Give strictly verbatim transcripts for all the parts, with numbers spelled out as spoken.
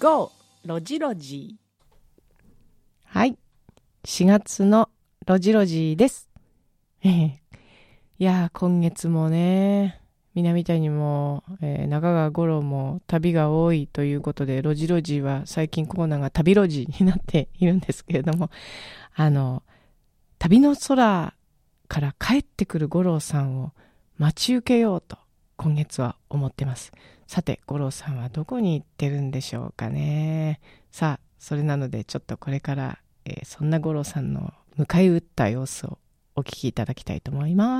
ゴーロジロジー。 はい、しがつのロジロジーです。いやー、今月もね、南谷も、えー、中川五郎も旅が多いということで、ロジロジーは最近コーナーが旅ロジーになっているんですけれども、あの旅の空から帰ってくる五郎さんを待ち受けようと今月は思ってます。さて、五郎さんはどこに行ってるんでしょうかね。さあ、それなのでちょっとこれから、えー、そんな五郎さんの迎え撃った様子をお聞きいただきたいと思います。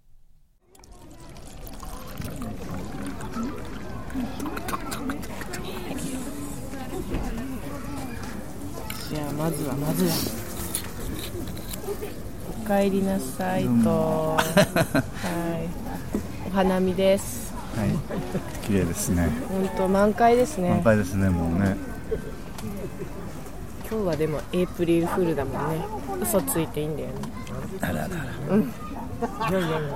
じゃあまずはまずはおかえりなさいと、はい、お花見です。 はい、綺麗ですね。 本当満開ですね。 満開ですね、もうね。 今日はでもエイプリルフールだもんね。嘘ついていいんだよね。 あららら、 うん、いやいやいや、うん、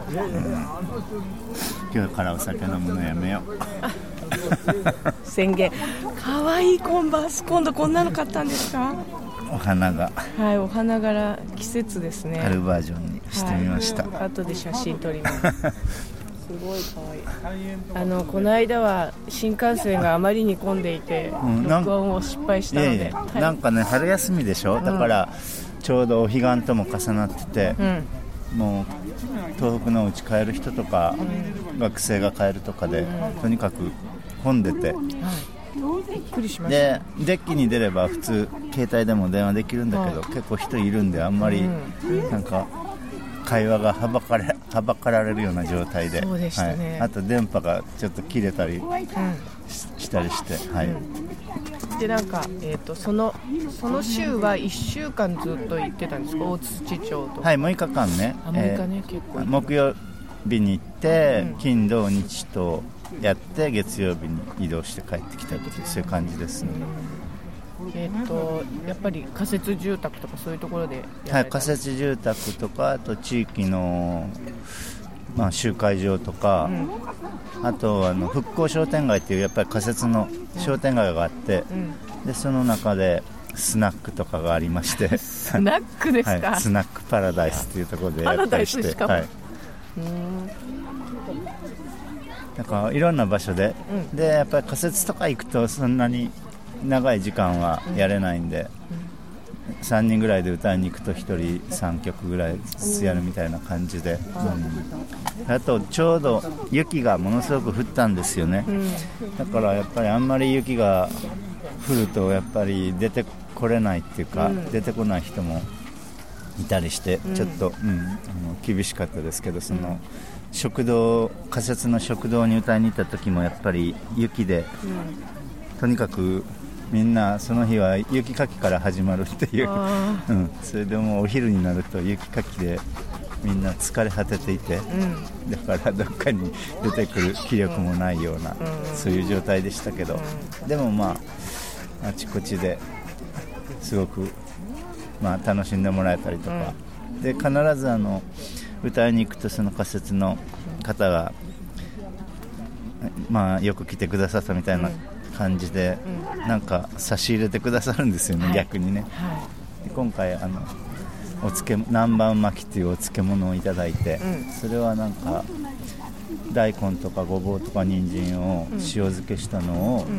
今日からお酒飲むのやめよう宣言。かわいいコンバース、今度こんなの買ったんですか？ お花が、 はい、お花柄季節ですね。 春バージョンにしてみました、 はい、後で写真撮りますすごいかわいい。あのこの間は新幹線があまりに混んでいて、うん、録音を失敗したので、いやいや、 はい、なんかね、春休みでしょ、だからちょうどお彼岸とも重なってて、うん、もう東北のうち帰る人とか、うん、学生が帰るとかで、うん、とにかく混んでて、はい、 びっくりしました。 でデッキに出れば普通携帯でも電話できるんだけど、はい、結構人いるんであんまり、うん、なんか会話がはばかれ、はばかられるような状態で、 そうでしたね、 はい、あと電波がちょっと切れたり、うん、し, したりして、はい、 うん、でなんか、えー、と そ, のその週はいっしゅうかんずっと行ってたんですか？大槌町と。 はい、むいかかんね。 あ、むいかね、えー、結構木曜日に行って、うん、金土日とやって月曜日に移動して帰ってきたという、そういう感じですね。 うん、えー、とやっぱり仮設住宅とかそういうところでやられたんですか？はい、 仮設住宅とか、あと地域の、まあ、集会場とか、うん、あとあの復興商店街っていうやっぱり仮設の商店街があって、うん、でその中でスナックとかがありましてスナックですか？ はい、スナックパラダイスっていうところでやったりして、はい、うーん、なんかいろんな場所で、うん、でやっぱり仮設とか行くとそんなに長い時間はやれないんで、うん、さんにんぐらいで歌いに行くとひとりさんきょくぐらいずつやるみたいな感じで、うん、あとちょうど雪がものすごく降ったんですよね、うん、だからやっぱりあんまり雪が降るとやっぱり出てこれないっていうか、うん、出てこない人もいたりしてちょっと、うんうん、あの厳しかったですけど、その食堂、仮設の食堂に歌いに行った時もやっぱり雪で、うん、とにかくみんなその日は雪かきから始まるっていう、うん、それでもお昼になると雪かきでみんな疲れ果てていて、うん、だからどっかに出てくる気力もないような、うん、そういう状態でしたけど、うん、でもまああちこちですごく、まあ、楽しんでもらえたりとか、うん、で必ずあの歌いに行くとその仮設の方が、まあ、よく来てくださったみたいな感じで、うん、なんか差し入れてくださるんですよね、はい、逆にね、はい、で今回あのお漬南蛮巻きっていうお漬物をいただいて、うん、それはなんか大根とかごぼうとか人参を塩漬けしたのを、うん、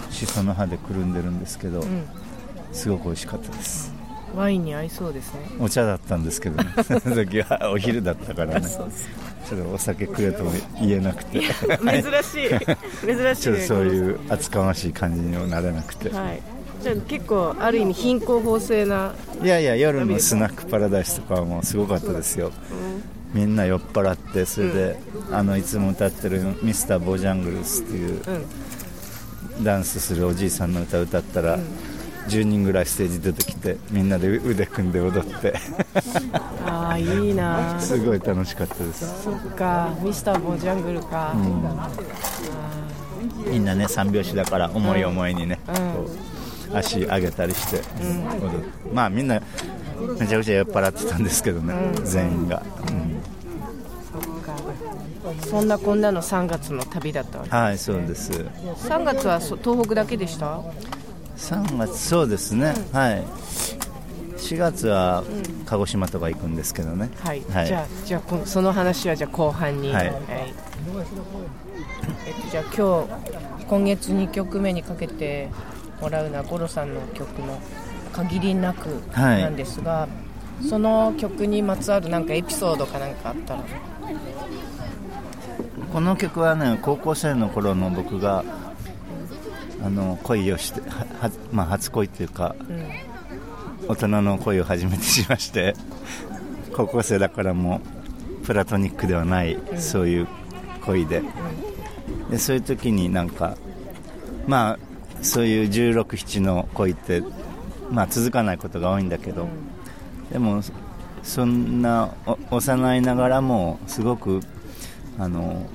しその葉でくるんでるんですけど、うん、すごく美味しかったです。 ワインに合いそうですね。 お茶だったんですけどねその時はお昼だったからねそうそう、ちょっとお酒くれとも言えなくて珍しい珍しいちょっとそういう厚かましい感じにはなれなくて、 はい、じゃあ結構ある意味貧困法制な。 いやいや、夜のスナックパラダイスとかはもうすごかったですよ、うん、みんな酔っ払って、それで、うん、あのいつも歌ってるミスターボジャングルスっていう、うん、ダンスするおじいさんの歌を歌ったら、うん、じゅうにんぐらいステージ出てきてみんなで腕組んで踊ってああ、いいなすごい楽しかったです。 そっか、ミスターボジャングルか、うん、 みんなね三拍子だから重い重いにね、うん、こう足上げたりして、うん、踊る。まあみんなめちゃくちゃ酔っ払ってたんですけどね、うん、全員が、うん、 そっか。そんなこんなのさんがつの旅だったわけですね。 はい、そうです。 さんがつは東北だけでした？ さんがつそうですね、うん、はい。しがつは鹿児島とか行くんですけどね、 はい、はい、じゃあ、じゃあその話はじゃあ後半に、はいはい、えっと、じゃあ今日今月にきょくめにかけてもらうのは五郎さんの曲の限りなくなんですが、はい、その曲にまつわるなんかエピソードかなんかあったら。 この曲はね、高校生の頃の僕があの恋をしては、まあ、初恋というか、うん、大人の恋を始めてしまして、高校生だからもプラトニックではない、うん、そういう恋で、うん、でそういう時になんかまあそういうじゅうろく、ななの恋って、まあ、続かないことが多いんだけど、うん、でもそんな幼いながらもすごくあの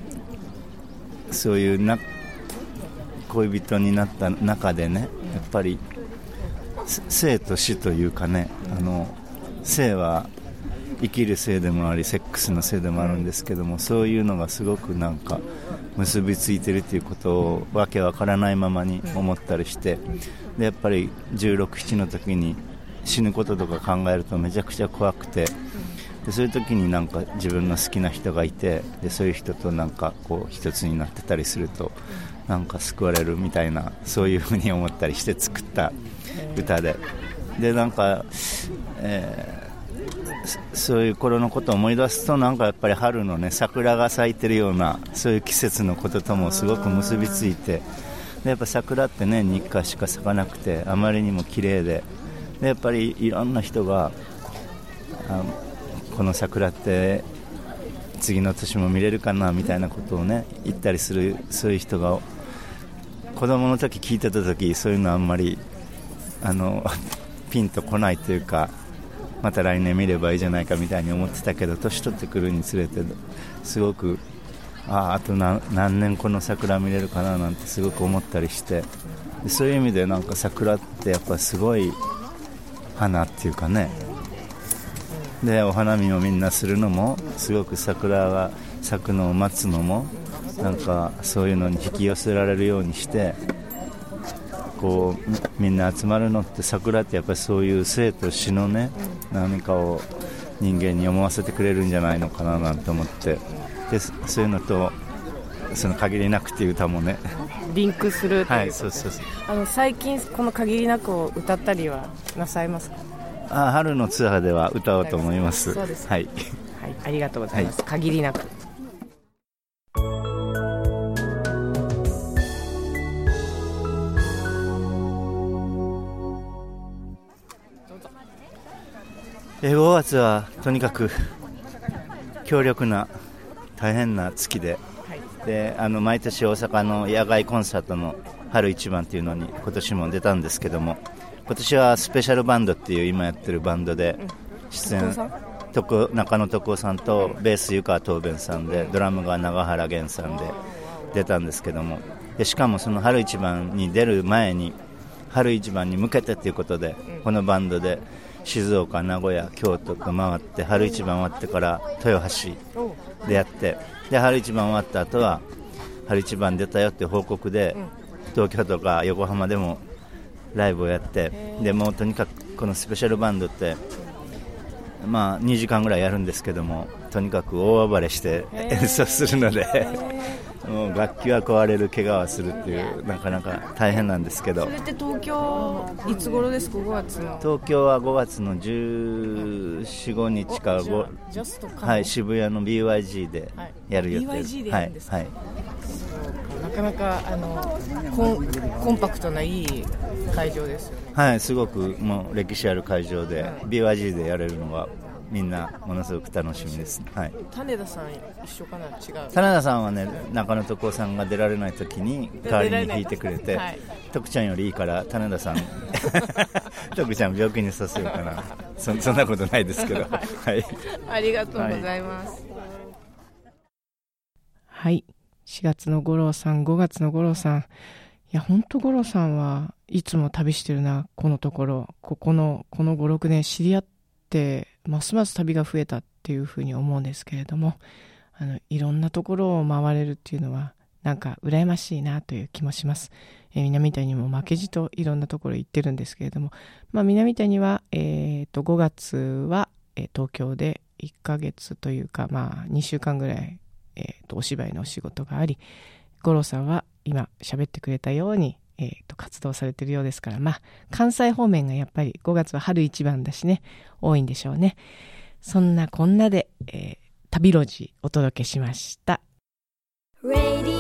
そういうな恋人になった中でね、やっぱり生と死というかね、あの生は生きる性でもありセックスの性でもあるんですけども、そういうのがすごくなんか結びついてるということをわけわからないままに思ったりして、でやっぱりじゅうろく、ななの時に死ぬこととか考えるとめちゃくちゃ怖くて、でそういう時になんか自分の好きな人がいて、でそういう人となんかこう一つになってたりするとなんか救われるみたいな、そういうふうに思ったりして作った歌で、でなんか、えー、そういう頃のことを思い出すとなんかやっぱり春のね桜が咲いてるようなそういう季節のことともすごく結びついて、でやっぱ桜って年にいっかいしか咲かなくてあまりにも綺麗で、でやっぱりいろんな人があこの桜って次の年も見れるかなみたいなことをね言ったりする、そういう人が子供の時聞いてた時、そういうのあんまりあのピンとこないというか、また来年見ればいいじゃないかみたいに思ってたけど、年取ってくるにつれてすごくあ, あと 何, 何年この桜見れるかななんてすごく思ったりして、でそういう意味でなんか桜ってやっぱすごい花っていうかね、でお花見をみんなするのもすごく桜が咲くのを待つのもなんかそういうのに引き寄せられるようにして、こうみんな集まるのって桜ってやっぱりそういう生と死のね何かを人間に思わせてくれるんじゃないのかななんて思って、でそういうのとその限りなくっていう歌もねリンクするという、はい、 そうそうそう、 あの最近この限りなくを歌ったりはなさいますか？ あ、春のツアーでは歌おうと思います。 そうです、 はい、 はい、ありがとうございます、はい、限りなく。 ごがつはとにかく強力な大変な月で、はい、であの毎年大阪の野外コンサートの春一番っていうのに今年も出たんですけども、今年はスペシャルバンドっていう今やってるバンドで出演、うん、中野徳夫さんとベース湯川東弁さんでドラムが永原源さんで出たんですけども、でしかもその春一番に出る前に春一番に向けてということでこのバンドで静岡、名古屋、京都と回って春一番終わってから豊橋でやって、で春一番終わった後は春一番出たよって報告で東京とか横浜でもライブをやって、でもうとにかくこのスペシャルバンドってまあにじかんぐらいやるんですけども、とにかく大暴れして演奏するのでもう楽器は壊れる、怪我はするっていうなかなか大変なんですけど。 それって東京いつ頃ですか？ごがつの。 東京はごがつのじゅうよん、ごにちか、はい、渋谷の ビーワイジー でやる予定、 ビーワイジー でやるんですか？ はいはい、 なかなかあの コ, ンコンパクトないい会場ですよね。 はい、すごくもう歴史ある会場で、はい、ビーワイジー でやれるのがみんなものすごく楽しみです、はい、 種田さん一緒かな？違う。 種田さんはね中野徳夫さんが出られない時に代わりに弾いてくれて、はい、徳ちゃんよりいいから種田さん徳ちゃん病気にさせようかなそ, そんなことないですけど、はい、 ありがとうございます。 はい、しがつの五郎さん、ごがつの五郎さん、いや本当五郎さんはいつも旅してるな。このところここのこのご、ろくねん知り合ってますます旅が増えたっていうふうに思うんですけれども、あのいろんなところを回れるっていうのはなんか羨ましいなという気もします。えー、南谷にも負けじといろんなところ行ってるんですけれども、まあ、南谷は、えー、とごがつは、えー、東京でいっかげつというか、まあ、にしゅうかんぐらい、えー、とお芝居のお仕事があり、五郎さんは今喋ってくれたように、えー、と活動されているようですから、まあ、関西方面がやっぱりごがつは春一番だしね、多いんでしょうね。そんなこんなで、えー、旅路地お届けしました。 Radio